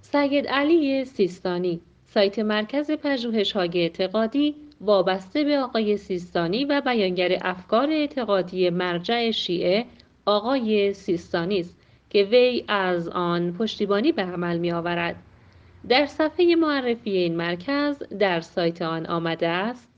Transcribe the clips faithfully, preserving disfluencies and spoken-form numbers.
سید علی سیستانی، سایت مرکز پژوهش‌های اعتقادی وابسته به آقای سیستانی و بیانگر افکار اعتقادی مرجع شیعه آقای سیستانی است که وی از آن پشتیبانی به عمل می‌آورد. در صفحه معرفی این مرکز در سایت آن آمده است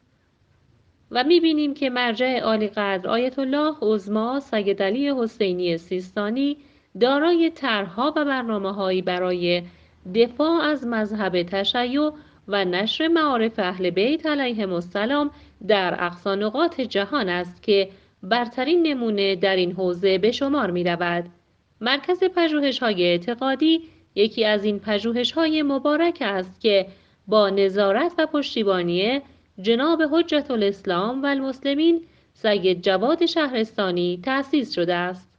و می‌بینیم که مرجع عالی‌قدر آیت الله عظما سید علی حسینی سیستانی دارای طرح‌ها و برنامه‌هایی برای دفاع از مذهب تشیع و نشر معارف اهل بیت علیهم السلام در اقصی نقاط جهان است که برترین نمونه در این حوزه به شمار می‌رود. مرکز پژوهش‌های اعتقادی یکی از این پژوهش‌های مبارک است که با نظارت و پشتیبانی جناب حجة الاسلام و المسلمین سید جواد شهرستانی تأسیس شده است.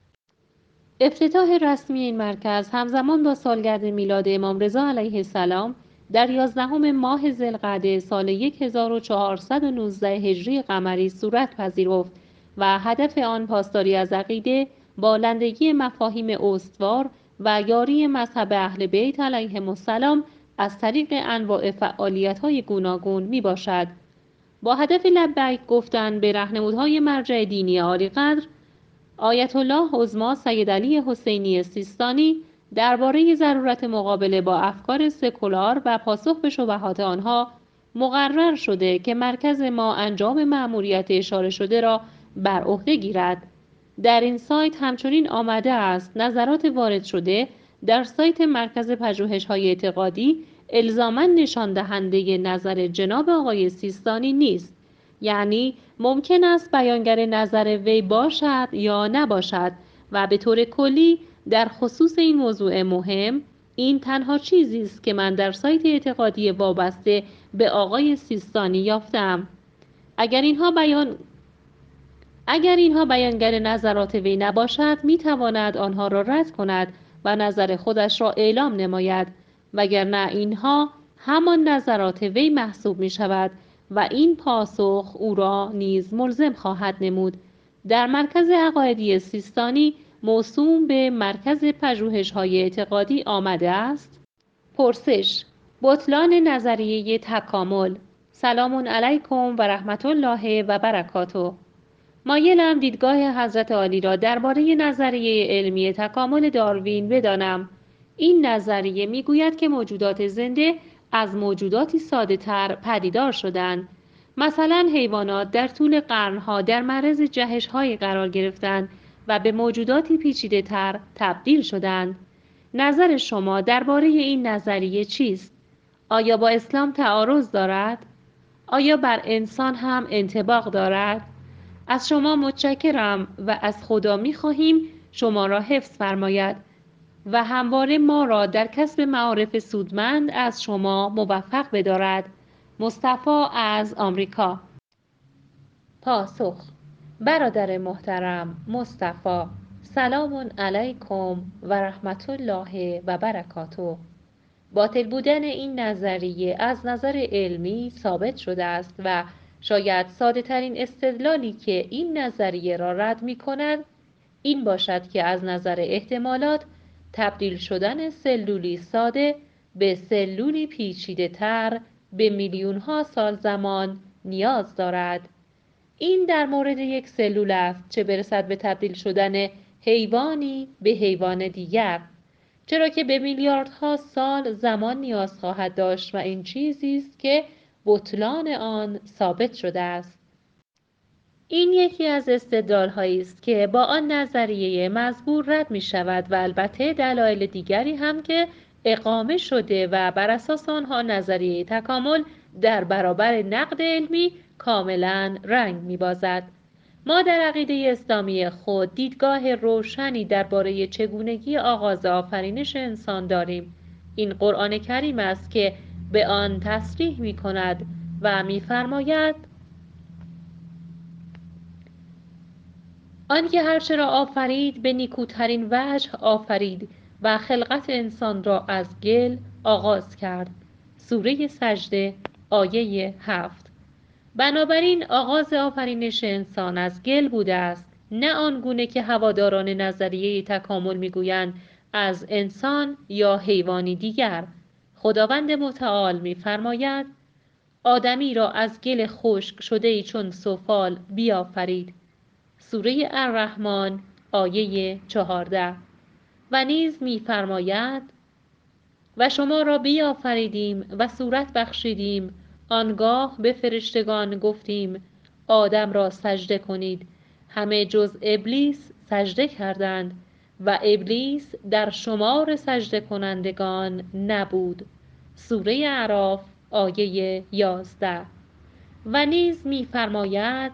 افتتاح رسمی این مرکز همزمان با سالگرد میلاد امام رضا علیه السلام در یازدهم ماه ذوالقعده سال هزار و چهارصد و نوزده هجری قمری صورت پذیرفت و هدف آن پاسداری از عقیده، بالندگی مفاهیم استوار و یاری مذهب اهل بیت علیهم السلام از طریق انواع فعالیت‌های گوناگون میباشد. با هدف لبیک گفتن به راهنمودهای مرجع دینی عالی‌قدر، آیت الله عظما سید علی حسینی سیستانی درباره ضرورت مقابله با افکار سکولار و پاسخ به شبهات آنها مقرر شده که مرکز ما انجام مأموریت اشاره شده را بر عهده گیرد. در این سایت همچنین آمده است نظرات وارد شده در سایت مرکز پژوهش‌های اعتقادی الزاماً نشان دهنده نظر جناب آقای سیستانی نیست، یعنی ممکن است بیانگر نظر وی باشد یا نباشد و به طور کلی در خصوص این موضوع مهم این تنها چیزی است که من در سایت اعتقادی وابسته به آقای سیستانی یافتم. اگر اینها بیان اگر اینها بیانگر نظرات وی نباشد میتواند آنها را رد کند و نظر خودش را اعلام نماید، وگرنه اینها همان نظرات وی محسوب می شود و این پاسخ او را نیز ملزم خواهد نمود. در مرکز عقایدی سیستانی موسوم به مرکز پژوهش‌های اعتقادی آمده است: پرسش: بطلان نظریه تکامل. سلام علیکم و رحمت الله و برکاته. مایلم دیدگاه حضرت عالی را درباره نظریه علمی تکامل داروین بدانم. این نظریه میگوید که موجودات زنده از موجوداتی ساده تر پدیدار شدند. مثلا حیوانات در طول قرنها در معرض جهش‌هایی قرار گرفتند و به موجوداتی پیچیده تر تبدیل شدند. نظر شما درباره این نظریه چیست؟ آیا با اسلام تعارض دارد؟ آیا بر انسان هم انطباق دارد؟ از شما متشکرم و از خدا می‌خواهیم شما را حفظ فرماید و همواره ما را در کسب معارف سودمند از شما موفق بدارد. مصطفی از آمریکا. پاسخ: برادر محترم مصطفی، سلام علیکم و رحمت الله و برکاته. باطل بودن این نظریه از نظر علمی ثابت شده است و شاید ساده ترین استدلالی که این نظریه را رد می کند این باشد که از نظر احتمالات تبدیل شدن سلولی ساده به سلولی پیچیده تر به میلیون ها سال زمان نیاز دارد. این در مورد یک سلول است، چه برسد به تبدیل شدن حیوانی به حیوان دیگر، چرا که به میلیاردها سال زمان نیاز خواهد داشت و این چیزی است که بطلان آن ثابت شده است. این یکی از استدلال‌هایی است که با آن نظریه مزبور رد می شود و البته دلایل دیگری هم که اقامه شده و بر اساس آنها نظریه تکامل در برابر نقد علمی کاملا رنگ می بازد. ما در عقیده اسلامی خود دیدگاه روشنی درباره چگونگی آغاز آفرینش انسان داریم. این قرآن کریم است که به آن تصریح می کند و می فرماید: آنکه هرچه را آفرید به نیکوترین وجه آفرید و خلقت انسان را از گل آغاز کرد. سوره سجده آیه هفت. بنابراین آغاز آفرینش انسان از گل بوده است، نه آنگونه که هواداران نظریه تکامل میگویند از انسان یا حیوانی دیگر. خداوند متعال می‌فرماید: آدمی را از گل خشک شده‌ای چون سفال بیافرید. سوره الرحمن آیه چهارده. و نیز می‌فرماید: و شما را بیافریدیم و صورت بخشیدیم، آنگاه به فرشتگان گفتیم آدم را سجده کنید، همه جز ابلیس سجده کردند و ابلیس در شمار سجده کنندگان نبود. سوره اعراف آیه یازده. و نیز می‌فرماید: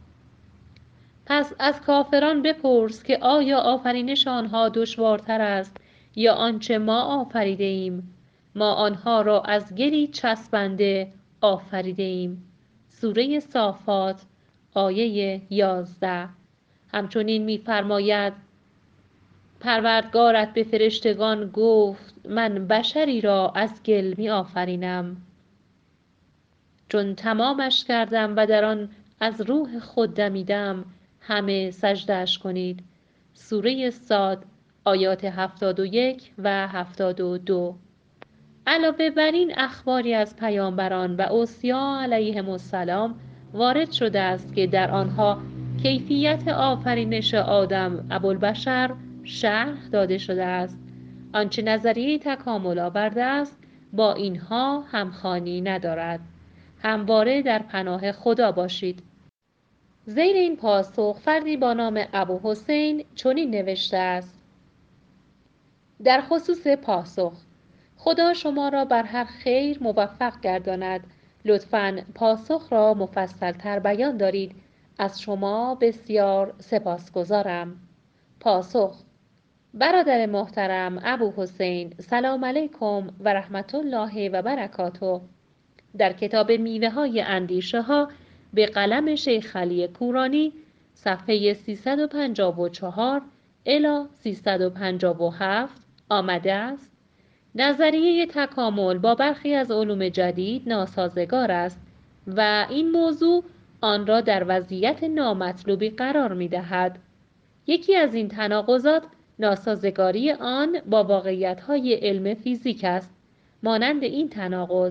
پس از کافران بپرس که آیا آفرینش آنها دشوارتر است یا آنچه ما آفریده ایم؟ ما آنها را از گلی چسبنده آفریده ایم. سوره صافات آیه یازده. همچنین می‌فرماید: پروردگارت به فرشتگان گفت من بشری را از گل می آفرینم. چون تمامش کردم و در آن از روح خود دمیدم، همه سجده‌اش کنید. سوره صاد آیات هفتاد و یک و هفتاد و دو. علاوه بر این اخباری از پیامبران و اوصیا علیهم السلام وارد شده است که در آنها کیفیت آفرینش آدم ابوالبشر شرح داده شده است. آنچه نظریه تکامل آورده است با اینها همخوانی ندارد. همواره در پناه خدا باشید. زیر این پاسخ فردی با نام ابوحسین چنین نوشته است: در خصوص پاسخ، خدا شما را بر هر خیر موفق گرداند. لطفاً پاسخ را مفصل‌تر بیان دارید. از شما بسیار سپاسگزارم. پاسخ: برادر محترم ابوحسین، سلام علیکم و رحمت الله و برکاته. در کتاب میوه های اندیشه ها به قلم شیخ علی کورانی صفحه سیصد و پنجاه و چهار الی سیصد و پنجاه و هفت آمده است: نظریه تکامل با برخی از علوم جدید ناسازگار است و این موضوع آن را در وضعیت نامطلوبی قرار می دهد. یکی از این تناقضات ناسازگاری آن با واقعیت‌های علم فیزیک است. مانند این تناقض: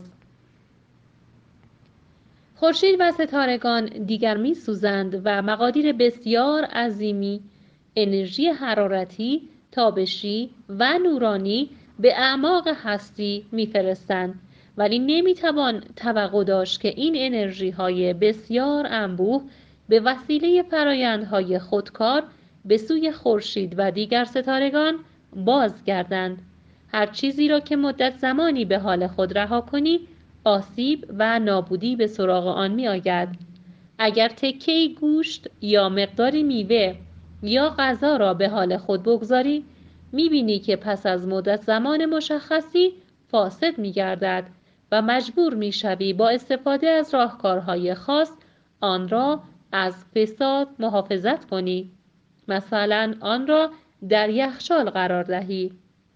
خورشید و ستارگان دیگر می‌سوزند و مقادیر بسیار عظیمی انرژی حرارتی، تابشی و نورانی به اعماق هستی می‌فرستند، ولی نمی‌توان توقع داشت که این انرژی‌های بسیار انبوه به وسیله فرآیندهای خودکار به سوی خورشید و دیگر ستارگان بازگردند. هر چیزی را که مدت زمانی به حال خود رها کنی، آسیب و نابودی به سراغ آن می آید. اگر تکه‌ای گوشت یا مقداری میوه یا غذا را به حال خود بگذاری، می بینی که پس از مدت زمان مشخصی فاسد می گردد و مجبور می شوی با استفاده از راهکارهای خاص آن را از فساد محافظت کنی. مثلا آن را در یخچال قرار دهی.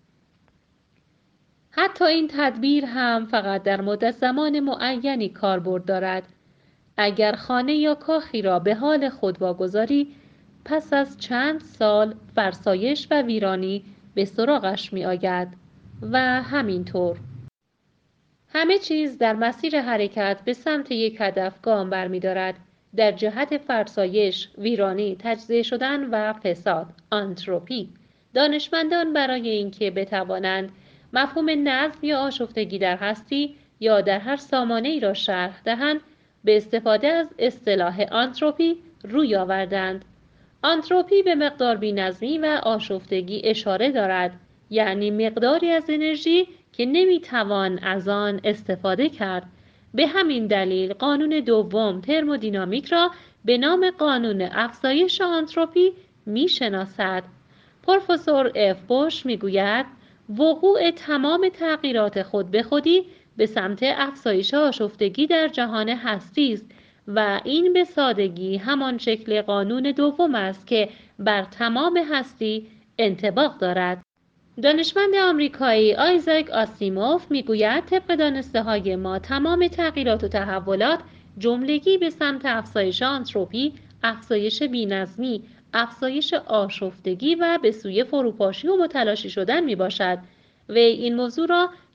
حتی این تدبیر هم فقط در مدت زمان معینی کاربرد دارد. اگر خانه یا کاخی را به حال خود واگذاری، پس از چند سال فرسایش و ویرانی به سراغش می آید و همینطور. همه چیز در مسیر حرکت به سمت یک هدف گام برمی‌دارد، در جهت فرسایش، ویرانی، تجزیه شدن و فساد، آنتروپی. دانشمندان برای اینکه بتوانند مفهوم نظم یا آشفتگی در هستی یا در هر سامانه‌ای را شرح دهند، به استفاده از اصطلاح آنتروپی روی آوردند. آنتروپی به مقدار بی‌نظمی و آشفتگی اشاره دارد، یعنی مقداری از انرژی که نمیتوان از آن استفاده کرد. به همین دلیل قانون دوم ترمودینامیک را به نام قانون افزایش آنتروپی میشناسد. پروفسور اف بوش میگوید وقوع تمام تغییرات خود به خودی به سمت افزایش آشفتگی در جهان هستی است و این به سادگی همان شکل قانون دوم است که بر تمام هستی انطباق دارد. دانشمند آمریکایی آیزاک آسیموف میگوید طبق دانسته‌های ما تمام تغییرات و تحولات جملگی به سمت افزایش آنتروپی، افزایش بی‌نظمی، افزایش آشفتگی و به سوی فروپاشی و متلاشی شدن می باشد. وی این موضوع را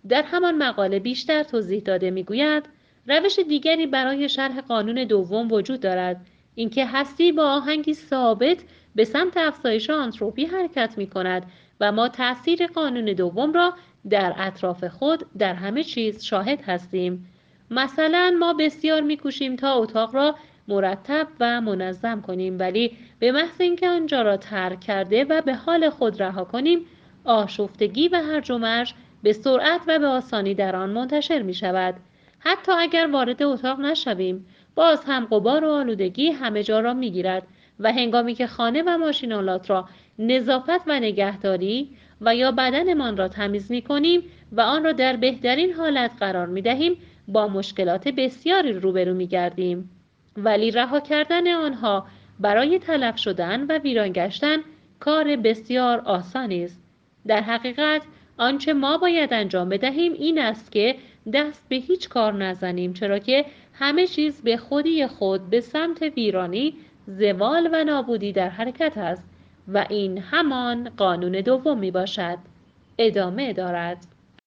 در همان مقاله بیشتر توضیح داده میگوید روش دیگری برای شرح قانون دوم وجود دارد، اینکه هستی با آهنگی ثابت به سمت افزایش آنتروپی حرکت می کند و ما تأثیر قانون دوم را در اطراف خود در همه چیز شاهد هستیم. مثلا ما بسیار می‌کوشیم تا اتاق را مرتب و منظم کنیم، ولی به محض اینکه آنجا را ترک کرده و به حال خود رها کنیم، آشفتگی و هرج و مرج به سرعت و به آسانی در آن منتشر می شود. حتی اگر وارد اتاق نشویم، باز هم غبار و آلودگی همه جا را می گیرد و هنگامی که خانه و ماشین‌آلات را نظافت و نگهداری و یا بدنمان را تمیز می کنیم و آن را در بهترین حالت قرار می دهیم، با مشکلات بسیاری روبرو می گردیم. ولی رها کردن آنها برای تلف شدن و ویران گشتن کار بسیار آسانی است. در حقیقت آنچه ما باید انجام بدهیم این است که دست به هیچ کار نزنیم، چرا که همه چیز به خودی خود به سمت ویرانی، زوال و نابودی در حرکت است و این همان قانون دوم می باشد. ادامه دارد.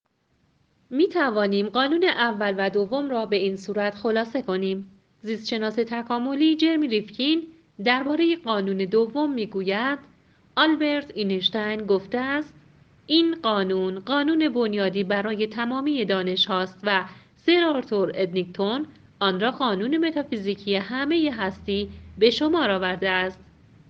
می توانیم قانون اول و دوم را به این صورت خلاصه کنیم. زیستشناس تکاملی جرمی ریفکین درباره قانون دوم می گوید آلبرت اینشتین گفته است این قانون قانون بنیادی برای تمامی دانش هاست و سر آرتور ادینگتون آن را قانون متافیزیکی همه هستی به شمار آورده است.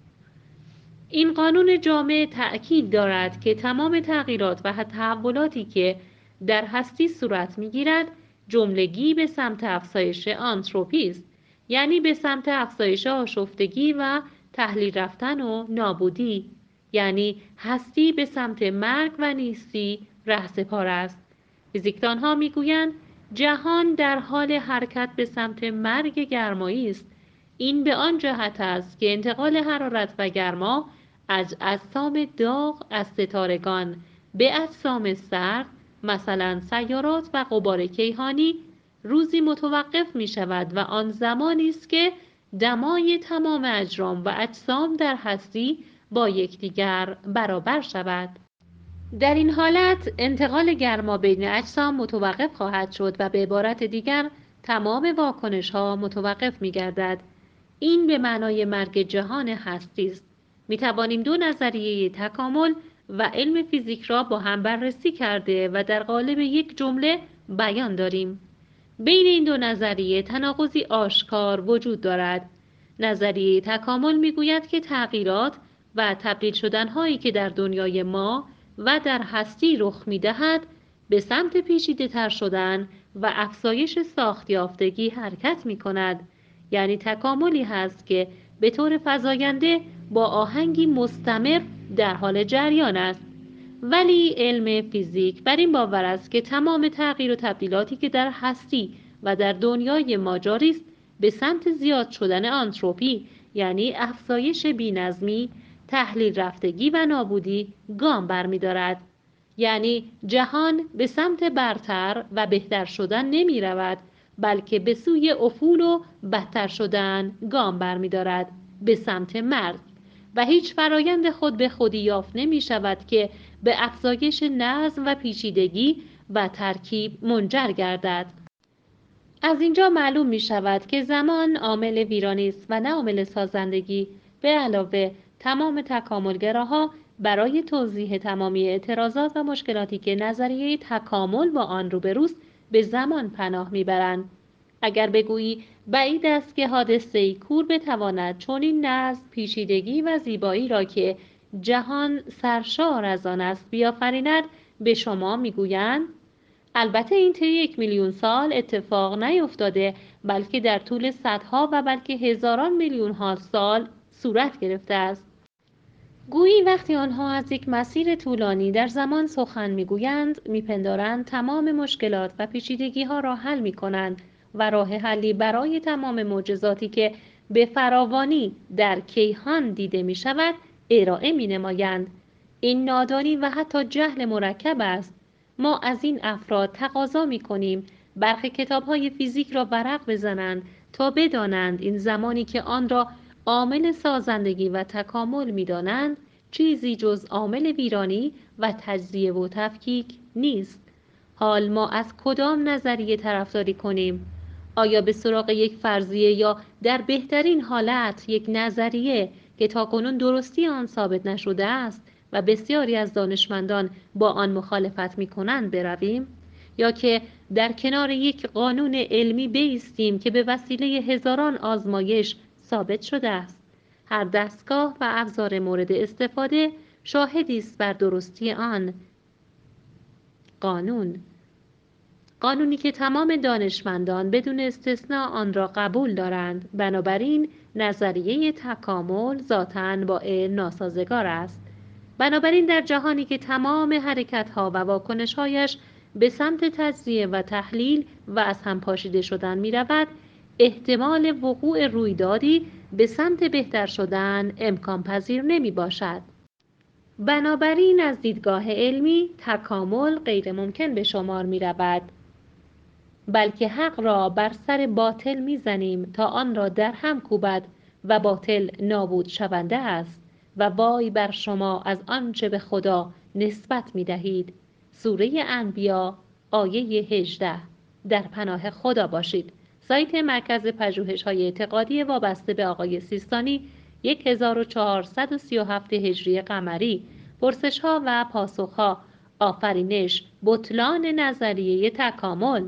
این قانون جامع تأکید دارد که تمام تغییرات و تحولاتی که در هستی صورت می‌گیرد جملگی به سمت افزایش آنتروپی است، یعنی به سمت افزایش آشفتگی و تحلیل رفتن و نابودی، یعنی هستی به سمت مرگ و نیستی رهسپار است. فیزیکدان‌ها می‌گویند جهان در حال حرکت به سمت مرگ گرمایی است. این به آن جهت است که انتقال حرارت و گرما از اجسام داغ از ستارگان به اجسام سرد، مثلا سیارات و غبار کیهانی، روزی متوقف می شود و آن زمانی است که دمای تمام اجرام و اجسام در هستی با یکدیگر برابر شود. در این حالت انتقال گرما بین اجسام متوقف خواهد شد و به عبارت دیگر تمام واکنش ها متوقف می گردد. این به معنای مرگ جهان هستی است. می توانیم دو نظریه تکامل و علم فیزیک را با هم بررسی کرده و در قالب یک جمله بیان داریم. بین این دو نظریه تناقضی آشکار وجود دارد. نظریه تکامل می گوید که تغییرات و تبدیل شدنهایی که در دنیای ما و در هستی رخ می دهد به سمت پیچیده تر شدن و افزایش ساختیافتگی حرکت می کند. یعنی تکاملی هست که به طور فزاینده با آهنگی مستمر در حال جریان است. ولی علم فیزیک بر این باور است که تمام تغییر و تبدیلاتی که در هستی و در دنیای ما جاری است به سمت زیاد شدن آنتروپی، یعنی افزایش بی‌نظمی، تحلیل رفتگی و نابودی گام برمی‌دارد. یعنی جهان به سمت برتر و بهتر شدن نمی رود، بلکه به سوی افول و بدتر شدن گام برمی‌دارد، به سمت مرگ، و هیچ فرایند خود به خودی یافت نمی شود که به افزایش نظم و پیچیدگی و ترکیب منجر گردد. از اینجا معلوم می شود که زمان عامل ویرانی است و نه عامل سازندگی. به علاوه تمام تکاملگراها برای توضیح تمامی اعتراضات و مشکلاتی که نظریه تکامل با آن روبروست به زمان پناه میبرند. اگر بگویی بعید است که حادثه‌ای کور بتواند چنین نظم، پیچیدگی و زیبایی را که جهان سرشار از آن است بیافریند، به شما میگویند البته این طی یک میلیون سال اتفاق نیفتاده، بلکه در طول صدها و بلکه هزاران میلیون ها سال صورت گرفته است. گویی وقتی آنها از یک مسیر طولانی در زمان سخن میگویند، میپندارند تمام مشکلات و پیچیدگی ها را حل میکنند و راه حلی برای تمام معجزاتی که به فراوانی در کیهان دیده می شود ارائه می نمایند. این نادانی و حتی جهل مرکب است. ما از این افراد تقاضا می کنیم برخی کتاب های فیزیک را ورق بزنند تا بدانند این زمانی که آن را عامل سازندگی و تکامل می دانند چیزی جز عامل ویرانی و تجزیه و تفکیک نیست. حال ما از کدام نظریه طرفداری کنیم؟ آیا به سراغ یک فرضیه یا در بهترین حالت یک نظریه که تاکنون درستی آن ثابت نشده است و بسیاری از دانشمندان با آن مخالفت می‌کنند برویم؟ یا که در کنار یک قانون علمی بایستیم که به وسیله هزاران آزمایش ثابت شده است؟ هر دستگاه و ابزار مورد استفاده شاهدی است بر درستی آن قانون. قانونی که تمام دانشمندان بدون استثناء آن را قبول دارند. بنابراین نظریه تکامل ذاتاً با علم ناسازگار است. بنابراین در جهانی که تمام حرکت‌ها و واکنش‌هایش به سمت تجزیه و تحلیل و از هم پاشیده شدن می‌رود، احتمال وقوع رویدادی به سمت بهتر شدن امکان پذیر نمی‌باشد. بنابراین از دیدگاه علمی تکامل غیر ممکن به شمار می‌رود، بلکه حق را بر سر باطل می‌زنیم تا آن را در هم کوبد و باطل نابود شونده است و وای بر شما از آنچه به خدا نسبت می‌دهید. سوره انبیا آیه هجده. در پناه خدا باشید. سایت مرکز پژوهش‌های اعتقادی وابسته به آقای سیستانی هزار و چهارصد و سی و هفت هجری قمری. پرسش‌ها و پاسخ‌ها. آفرینش بطلان نظریه تکامل.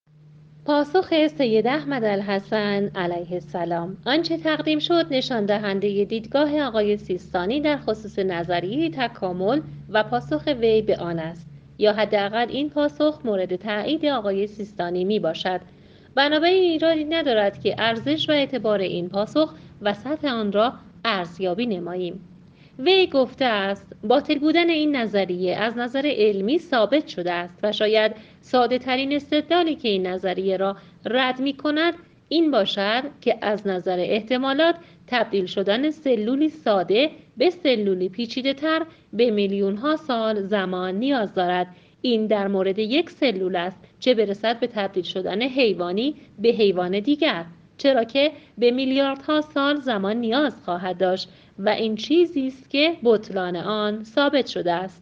پاسخ سید احمد الحسن علیه السلام. آنچه تقدیم شد نشان دهنده دیدگاه آقای سیستانی در خصوص نظریه تکامل و پاسخ وی به آن است، یا حداقل این پاسخ مورد تایید آقای سیستانی می باشد. بنابراین ایرادی ندارد که ارزش و اعتبار این پاسخ و سطح آن را ارزیابی نماییم. وی گفته است باطل بودن این نظریه از نظر علمی ثابت شده است و شاید ساده ترین استدلالی که این نظریه را رد می کند این باشد که از نظر احتمالات تبدیل شدن سلولی ساده به سلولی پیچیده تر به میلیون ها سال زمان نیاز دارد. این در مورد یک سلول است، چه برسد به تبدیل شدن حیوانی به حیوان دیگر، چرا که به میلیاردها سال زمان نیاز خواهد داشت و این چیزی است که بطلان آن ثابت شده است.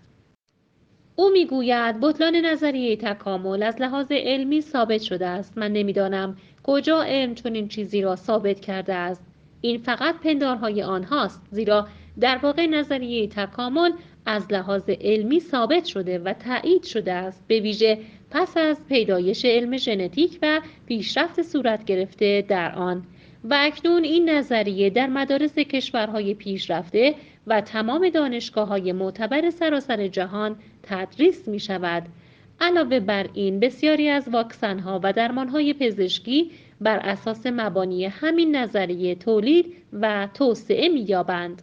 او میگوید بطلان نظریه تکامل از لحاظ علمی ثابت شده است. من نمیدانم کجا علم چنین چیزی را ثابت کرده است. این فقط پندارهای آنهاست، زیرا در واقع نظریه تکامل از لحاظ علمی ثابت شده و تایید شده است، به ویژه پس از پیدایش علم ژنتیک و پیشرفت صورت گرفته در آن. و اکنون این نظریه در مدارس کشورهای پیشرفته و تمام دانشگاه‌های معتبر سراسر جهان تدریس می شود. علاوه بر این بسیاری از واکسن‌ها و درمان‌های پزشکی بر اساس مبانی همین نظریه تولید و توسعه می‌یابند.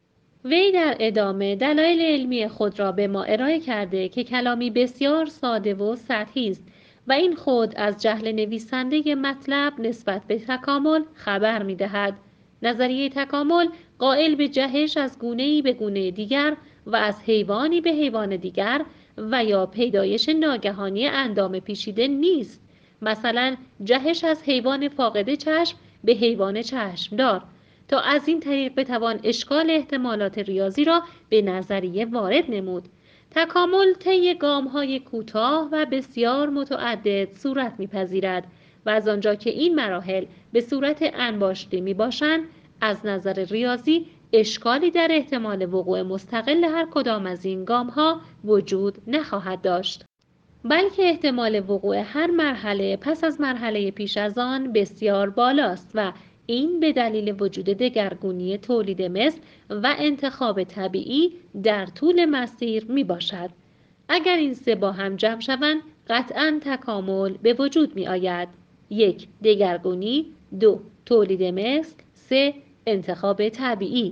وی در ادامه دلایل علمی خود را به ما ارائه کرده که کلامی بسیار ساده و سطحی است و این خود از جهل نویسنده مطلب نسبت به تکامل خبر می‌دهد. نظریه تکامل قائل به جهش از گونه‌ای به گونه دیگر و از حیوانی به حیوان دیگر و یا پیدایش ناگهانی اندام پیچیده نیست، مثلا جهش از حیوان فاقد چشم به حیوان چشمدار، تا از این طریق بتوان اشکال احتمالات ریاضی را به نظریه وارد نمود. تکامل طی گام‌های کوتاه و بسیار متعدد صورت می‌پذیرد و از آنجا که این مراحل به صورت انباشته می‌باشند، از نظر ریاضی اشکالی در احتمال وقوع مستقل هر کدام از این گام‌ها وجود نخواهد داشت، بلکه احتمال وقوع هر مرحله پس از مرحله پیش از آن بسیار بالاست و این به دلیل وجود دگرگونی تولید مثل و انتخاب طبیعی در طول مسیر می باشد. اگر این سه با هم جمع شوند قطعاً تکامل به وجود می آید. یک، دگرگونی. دو، تولید مثل. سه، انتخاب طبیعی.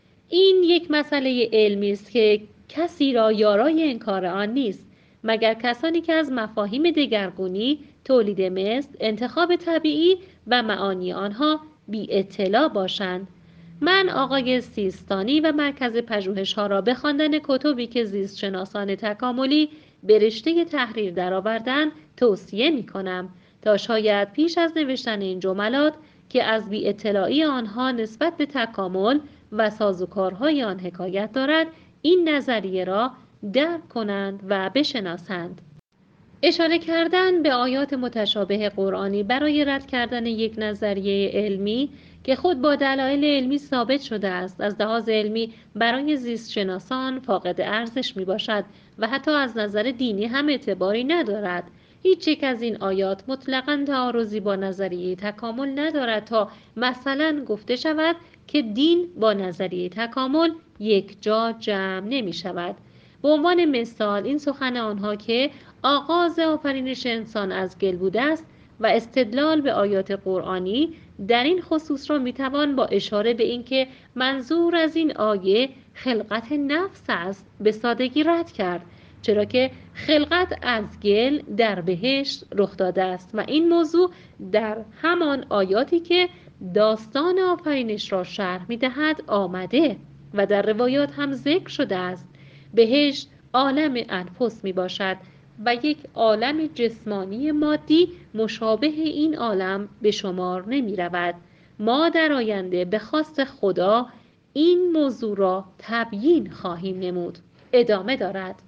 این یک مسئله علمی است که کسی را یارای انکار آن نیست مگر کسانی که از مفاهیم دگرگونی، تولید مثل، انتخاب طبیعی و معانی آنها بی اطلاع باشند. من آقای سیستانی و مرکز پژوهش‌ها را به خواندن کتبی که زیستشناسان تکاملی به رشته تحریر درآوردند توصیه می‌کنم تا شاید پیش از نوشتن این جملات که از بی اطلاعی آنها نسبت به تکامل و سازوکارهای آن حکایت دارد، این نظریه را درک کنند و بشناسند. اشاره کردن به آیات متشابه قرآنی برای رد کردن یک نظریه علمی که خود با دلایل علمی ثابت شده است از لحاظ علمی برای زیستشناسان فاقد ارزش می باشد و حتی از نظر دینی هم اعتباری ندارد. هیچ یک از این آیات مطلقاً تعارضی با نظریه تکامل ندارد تا مثلا گفته شود که دین با نظریه تکامل یک جا جمع نمی شود. به عنوان مثال این سخن آنها که آغاز آفرینش انسان از گل بوده است و استدلال به آیات قرآنی در این خصوص را میتوان با اشاره به اینکه منظور از این آیه خلقت نفس است به سادگی رد کرد، چرا که خلقت از گل در بهشت رخ داده است و این موضوع در همان آیاتی که داستان آفرینش را شرح میدهد آمده و در روایات هم ذکر شده است. بهشت عالم انفس می باشد و یک عالم جسمانی مادی مشابه این عالم به شمار نمی رود. ما در آینده به خواست خدا این موضوع را تبیین خواهیم نمود. ادامه دارد.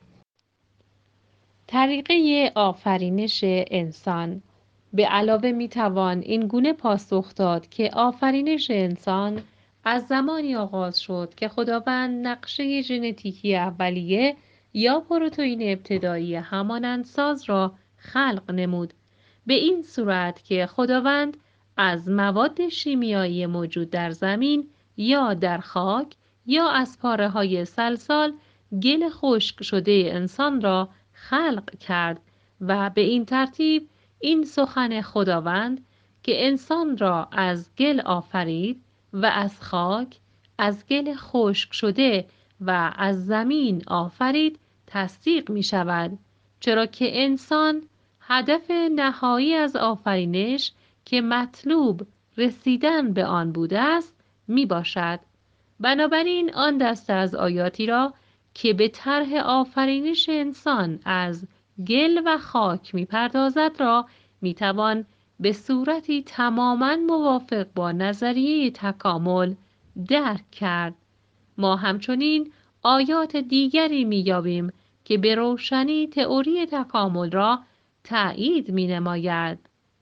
طریقه آفرینش انسان. به علاوه می توان این گونه پاسخ داد که آفرینش انسان از زمانی آغاز شد که خداوند نقشه ژنتیکی اولیه یا پروتئین ابتدایی همانندساز را خلق نمود، به این صورت که خداوند از مواد شیمیایی موجود در زمین یا در خاک یا از پاره‌های سلسال گل خشک شده انسان را خلق کرد و به این ترتیب این سخن خداوند که انسان را از گل آفرید و از خاک، از گل خشک شده و از زمین آفرید تصدیق می شود، چرا که انسان هدف نهایی از آفرینش که مطلوب رسیدن به آن بوده است می باشد. بنابراین آن دسته از آیاتی را که به طرح آفرینش انسان از گل و خاک می پردازد را می توان به صورتی تماماً موافق با نظریه تکامل درک کرد. ما همچنین آیات دیگری می یابیم که به روشنی تئوری تکامل را تأیید می نماید.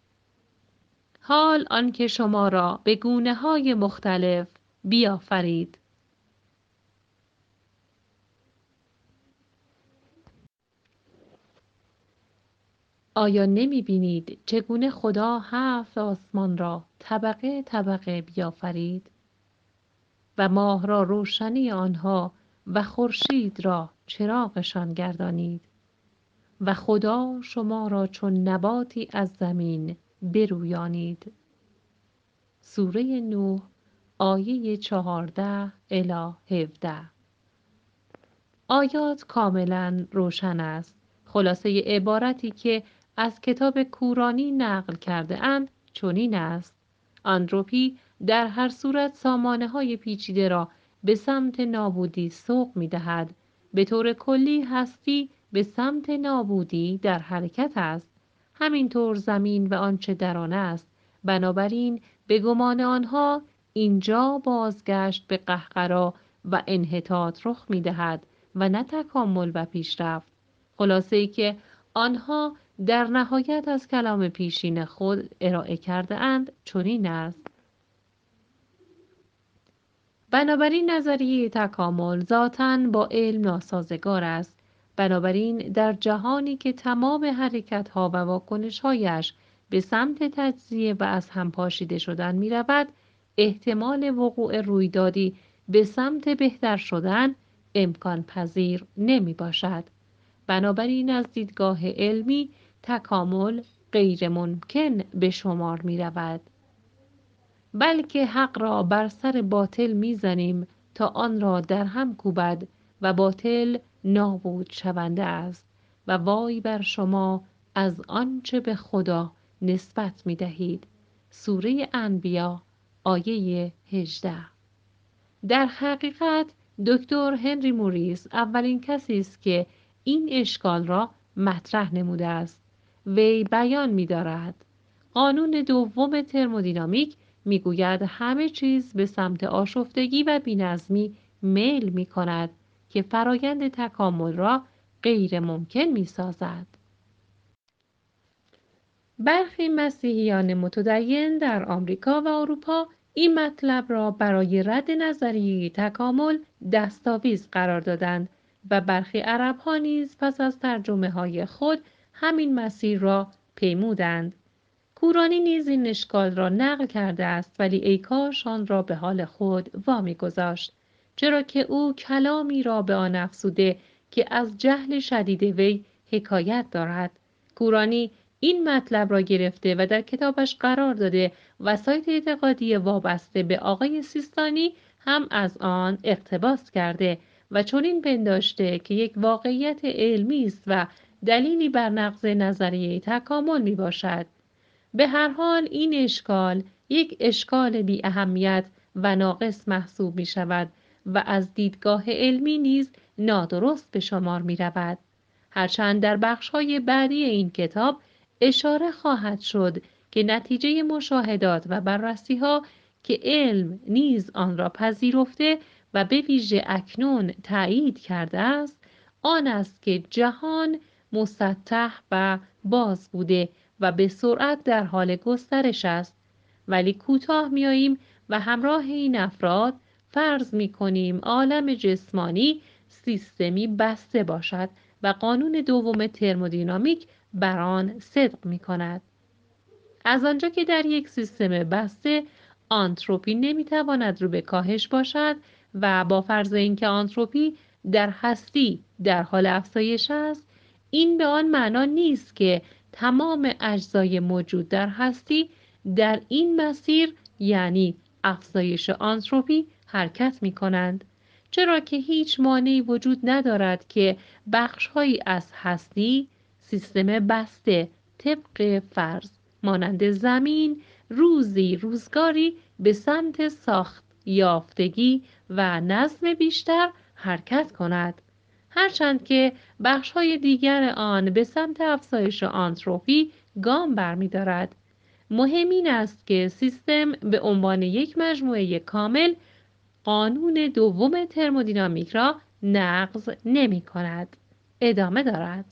حال آنکه شما را به گونه‌های مختلف بیافرید. آیا نمی بینید چگونه خدا هفت آسمان را طبقه طبقه بیافرید و ماه را روشنی آنها و خورشید را چراغشان گردانید و خدا شما را چون نباتی از زمین برویانید. سوره نوح آیه چهارده الی هفده. آیات کاملا روشن است. خلاصه عبارتی که از کتاب کورانی نقل کرده اند چنین است: آنتروپی در هر صورت سامانه های پیچیده را به سمت نابودی سوق می دهد. به طور کلی هستی به سمت نابودی در حرکت است. همینطور زمین و آنچه در آن است. بنابراین به گمان آنها اینجا بازگشت به قهقرا و انحطاط رخ می دهد و نه تکامل و پیشرفت. خلاصه ای که آنها در نهایت از کلام پیشین خود ارائه کرده اند چنین است: بنابراین نظریه تکامل ذاتاً با علم ناسازگار است. بنابراین در جهانی که تمام حرکت‌ها و واکنش‌هایش به سمت تجزیه و از هم پاشیده شدن می رود، احتمال وقوع رویدادی به سمت بهتر شدن امکان پذیر نمی باشد. بنابراین از دیدگاه علمی تکامل غیر ممکن به شمار می رود. بلکه حق را بر سر باطل می زنیم تا آن را در هم کوبد و باطل نابود شونده است و وای بر شما از آنچه به خدا نسبت می دهید. سوره انبیا آیه هجده. در حقیقت دکتر هنری موریس اولین کسی است که این اشکال را مطرح نموده است. وی بیان می دارد: قانون دوم ترمودینامیک می گوید همه چیز به سمت آشفتگی و بی‌نظمی میل می کند که فرایند تکامل را غیر ممکن می سازد. برخی مسیحیان متدین در آمریکا و اروپا این مطلب را برای رد نظریه تکامل دستاویز قرار دادند و برخی عرب‌ها نیز پس از ترجمه‌های خود همین مسیر را پیمودند. کورانی نیز این اشکال را نقل کرده است، ولی ای کاش آن را به حال خود وامی‌گذاشت، چرا که او کلامی را به آن افزوده که از جهل شدید وی حکایت دارد. کورانی این مطلب را گرفته و در کتابش قرار داده و سایت اعتقادی وابسته به آقای سیستانی هم از آن اقتباس کرده و چنین پنداشته که یک واقعیت علمی است و دلیلی بر نقض نظریه تکامل می باشد. به هر حال این اشکال یک اشکال بی اهمیت و ناقص محسوب می شود و از دیدگاه علمی نیز نادرست به شمار می رود. هرچند در بخش‌های بعدی این کتاب اشاره خواهد شد که نتیجه مشاهدات و بررسی‌ها که علم نیز آن را پذیرفته و به ویژه اکنون تأیید کرده است، آن است که جهان مسطح و باز بوده و به سرعت در حال گسترش است. ولی کوتاه میاییم و همراه این افراد فرض می کنیم عالم جسمانی سیستمی بسته باشد و قانون دوم ترمودینامیک بر آن صدق می کند. از آنجا که در یک سیستم بسته آنتروپی نمی تواند رو به کاهش باشد و با فرض اینکه آنتروپی در هستی در حال افزایش است، این به آن معنا نیست که تمام اجزای موجود در هستی در این مسیر یعنی افزایش آنتروپی حرکت می کنند، چرا که هیچ مانعی وجود ندارد که بخش‌هایی از هستی سیستم بسته طبق فرض مانند زمین روزی روزگاری به سمت ساخت یافتگی و نظم بیشتر حرکت کند، هرچند که بخش‌های دیگر آن به سمت افزایش آنتروپی گام برمی‌دارد. مهم این است که سیستم به عنوان یک مجموعه کامل قانون دوم ترمودینامیک را نقض نمی‌کند. ادامه دارد.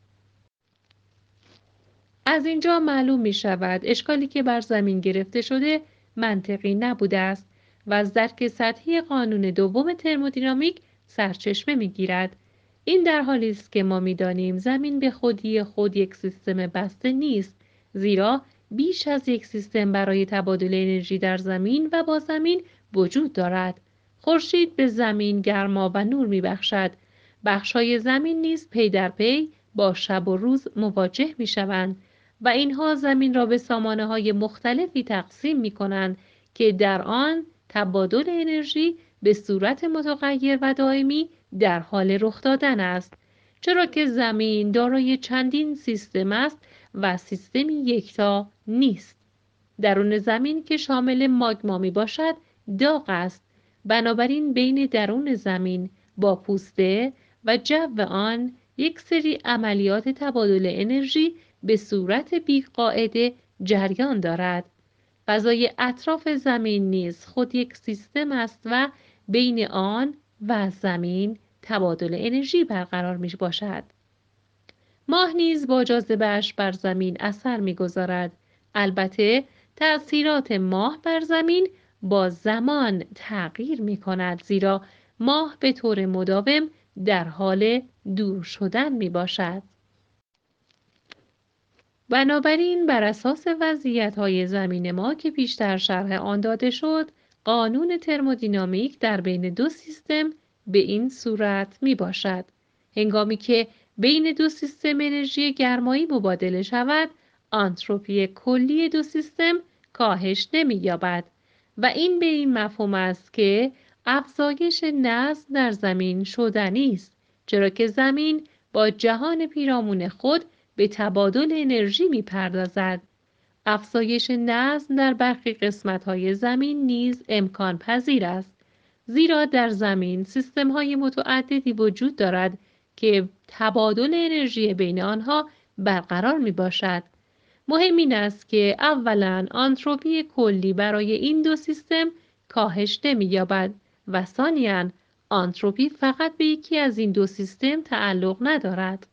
از اینجا معلوم می شود اشکالی که بر زمین گرفته شده منطقی نبوده است و از درک سطحی قانون دوم ترمودینامیک سرچشمه می گیرد. این در حالی است که ما می دانیم زمین به خودی خود یک سیستم بسته نیست، زیرا بیش از یک سیستم برای تبادل انرژی در زمین و با زمین وجود دارد. خورشید به زمین گرما و نور می بخشد. بخش‌های زمین نیز پی در پی با شب و روز مواجه می شوند و اینها زمین را به سامانه‌های مختلفی تقسیم می کنند که در آن تبادل انرژی به صورت متغیر و دائمی در حال رخ دادن است، چرا که زمین دارای چندین سیستم است و سیستمی یکتا نیست. درون زمین که شامل ماگما می باشد داغ است، بنابراین بین درون زمین با پوسته و جو آن یک سری عملیات تبادل انرژی به صورت بی‌قاعده جریان دارد. فضای اطراف زمین نیز خود یک سیستم است و بین آن و زمین تبادل انرژی برقرار می باشد. ماه نیز با جاذبه‌اش بر زمین اثر می‌گذارد. البته تأثیرات ماه بر زمین با زمان تغییر می‌کند، زیرا ماه به طور مداوم در حال دور شدن می‌باشد. بنابراین بر اساس وضعیت‌های زمین ما که پیشتر شرح آن داده شد، قانون ترمودینامیک در بین دو سیستم به این صورت می‌باشد: هنگامی که بین دو سیستم انرژی گرمایی مبادله شود، آنتروپی کلی دو سیستم کاهش نمی‌یابد و این به این مفهوم است که افزایش نسل در زمین شدنی است، چرا که زمین با جهان پیرامون خود به تبادل انرژی می‌پردازد. افزایش نسل در برخی قسمت‌های زمین نیز امکان پذیر است، زیرا در زمین سیستم‌های متعددی وجود دارد که تبادل انرژی بین آنها برقرار می‌باشد. مهم این است که اولاً آنتروپی کلی برای این دو سیستم کاهش نمی‌یابد و ثانیاً آنتروپی فقط به یکی از این دو سیستم تعلق ندارد.